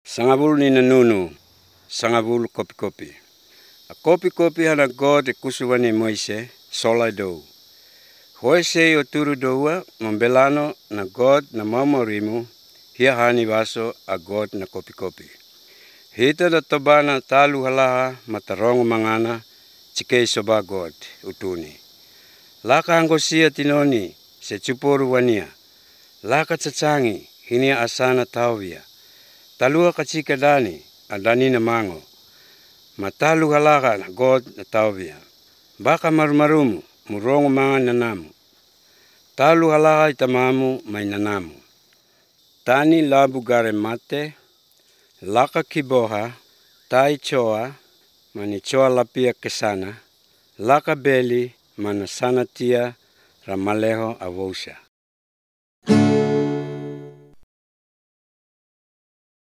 Sangavulu ni nanunu, sangavulu kopi-kopi. A kopi-kopi hana God e kusuvani Moise, solai dou. Hoise o turu doua, mambelano na God na maumorimu, hia hani vaso a God na kopi-kopi. Hita da tobana talu halaha matarongo mangana, tikei soba God, utuni. Laka angosia tinoni, se chuporu wania. Laka cachangi, hinia asana tauwia. Talua kacika dani, adani na mango. Matalu halaka na God na tauwia. Baka marumarumu, murongo mga nanamu. Talu halaka itamamu may nanamu. Tani labu gare mate, laka kiboha, tai choa, mani choa lapia kesana, laka beli, mana sanatia, ramaleho avosha.